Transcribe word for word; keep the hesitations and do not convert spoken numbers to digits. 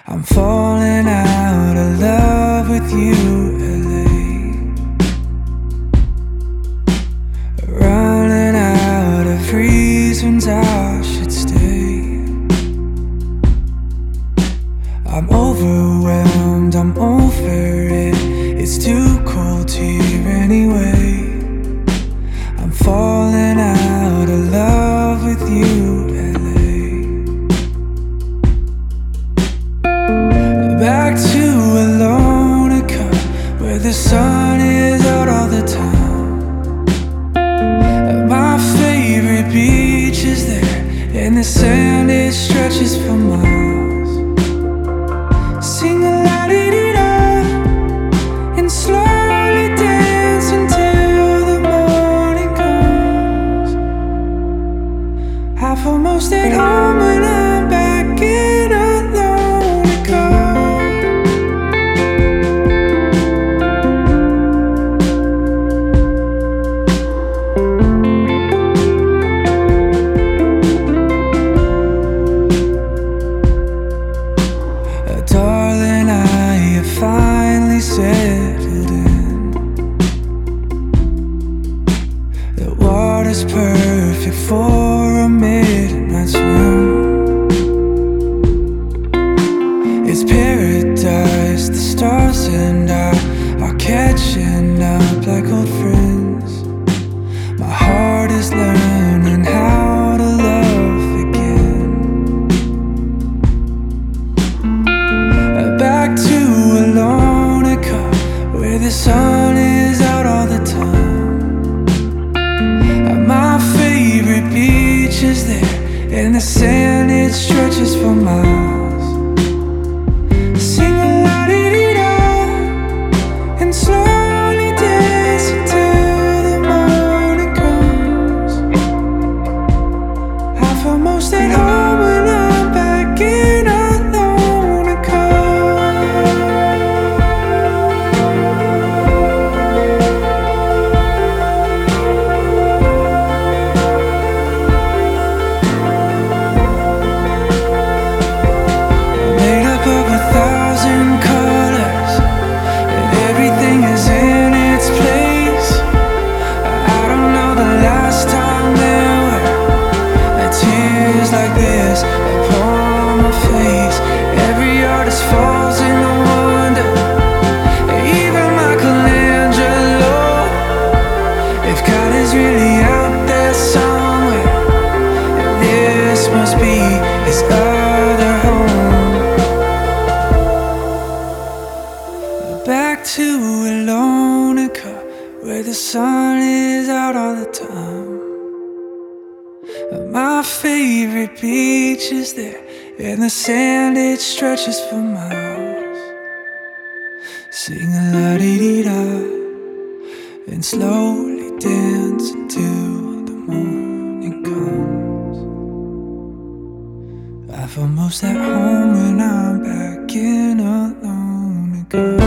I'm falling out of love with you, L A. Running out of reasons I should stay. I'm overwhelmed, I'm over it. It's too cold here anyway. I'm falling out of love with you, L A. Back to a loner cut where the sun is out all the time. My favorite beach is there, and the sand, it stretches for miles. Sing a la-di-di-da and slowly dance until the morning comes. I feel most at home when I'm back in alone again. Darling, I have finally settled in. The water's perfect for a midnight swim. It's paradise, the stars and I are catching up like old friends. My heart is learning how to love again. Back to a loner cut where the sun is out all the time. My favorite beach is there, and the sand, it stretches for miles. Sing a la-di-di-da and slowly dance until the morning comes. I feel most at home when I'm back in alone again. Made up of a thousand colors, and everything is in its place. I don't know the last time there were tears like this upon my face. Every artist falls into wonder, even Michelangelo. If God is really out there somewhere, this must be his other home. Back to a loner cut where the sun is out all the time. My favorite beach is there, and the sand, it stretches for miles. Sing a la-di-di-da and slowly dance until the morning comes. I feel most at home when I'm back in alone again.